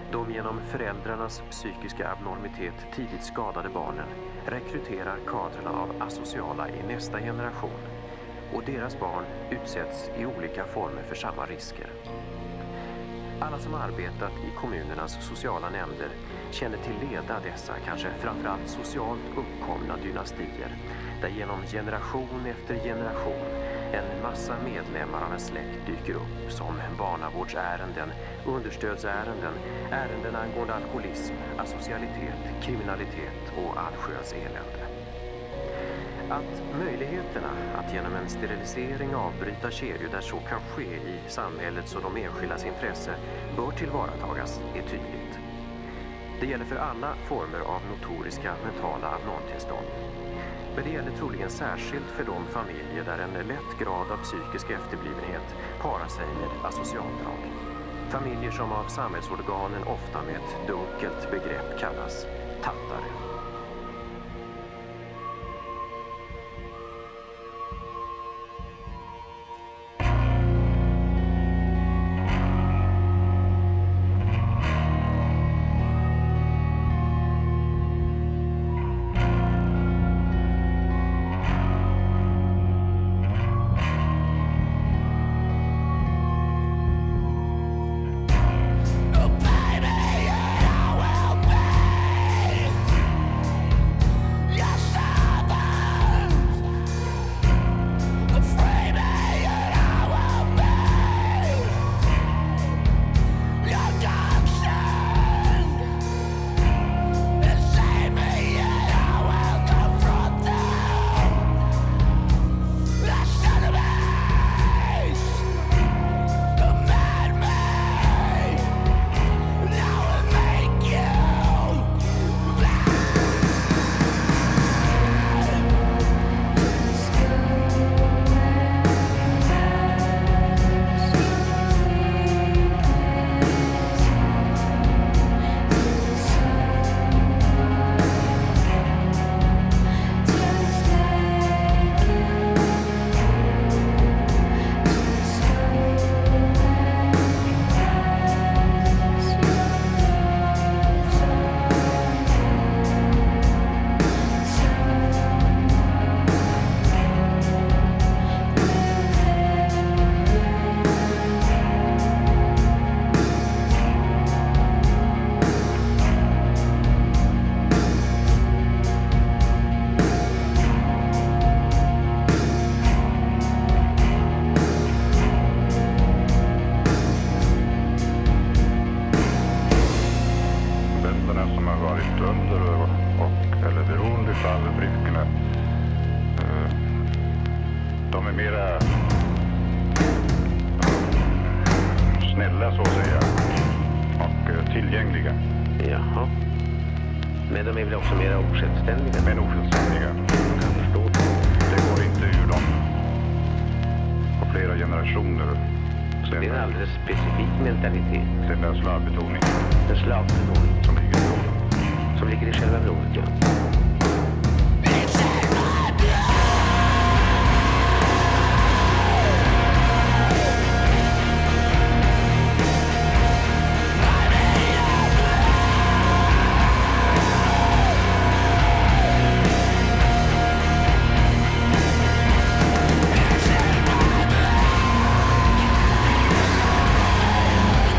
De genom föräldrarnas psykiska abnormitet tidigt skadade barnen rekryterar kadrerna av asociala i nästa generation, och deras barn utsätts i olika former för samma risker. Alla som arbetat i kommunernas sociala nämnder känner till leda dessa kanske framförallt socialt uppkomna dynastier, där genom generation efter generation en massa medlemmar av en släkt dyker upp som barnavårdsärenden, understödsärenden, ärenden angående alkoholism, asocialitet, kriminalitet och allsköns elände. Att möjligheterna att genom en sterilisering avbryta kedjor där så kan ske i samhällets och de enskildas intresse bör tillvaratagas är tydligt. Det gäller för alla former av notoriska mentala abnormtillstånd. Men det gäller troligen särskilt för de familjer där en lätt grad av psykisk efterblivenhet parar sig med asocialdrag. Familjer som av samhällsorganen ofta med ett dunkelt begrepp kallas tattare. Men de är väl också mer osjälvständiga? Men osjälvständiga. Jag kan förstå. Det går inte ur dem på flera generationer. Så det är en alldeles specifik mentalitet. Det är en slavbetoning. En slavbetoning. Som ligger i blodet. Som ligger i själva blodet, ja.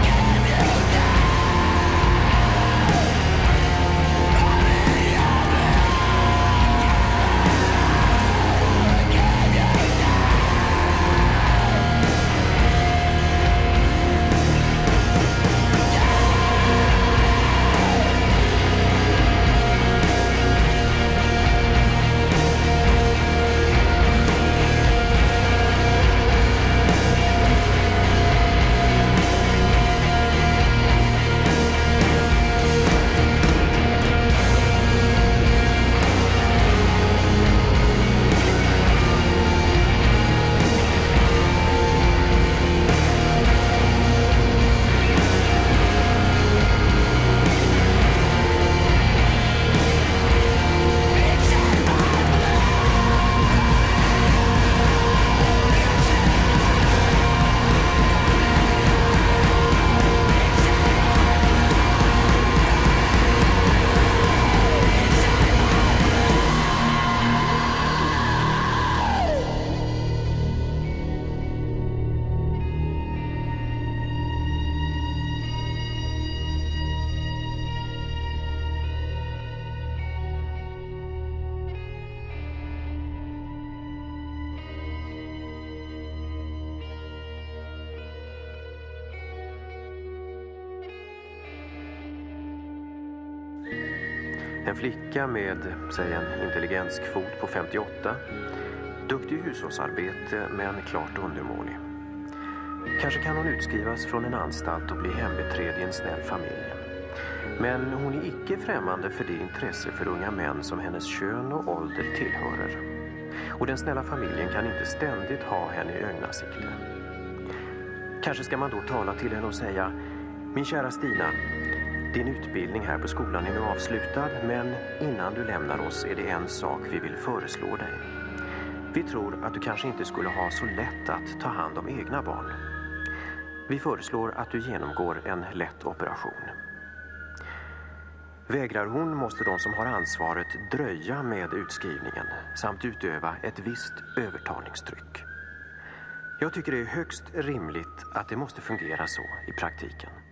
Yeah. En flicka med, säg en intelligenskvot på 58. Duktig hushållsarbete men klart undermålig. Kanske kan hon utskrivas från en anstalt och bli hembiträd i en snäll familj. Men hon är icke främmande för det intresse för unga män som hennes kön och ålder tillhörer. Och den snälla familjen kan inte ständigt ha henne i ögnasikte. Kanske ska man då tala till henne och säga: min kära Stina, din utbildning här på skolan är nu avslutad, men innan du lämnar oss är det en sak vi vill föreslå dig. Vi tror att du kanske inte skulle ha så lätt att ta hand om egna barn. Vi föreslår att du genomgår en lätt operation. Vägrar hon måste de som har ansvaret dröja med utskrivningen samt utöva ett visst övertalningstryck. Jag tycker det är högst rimligt att det måste fungera så i praktiken.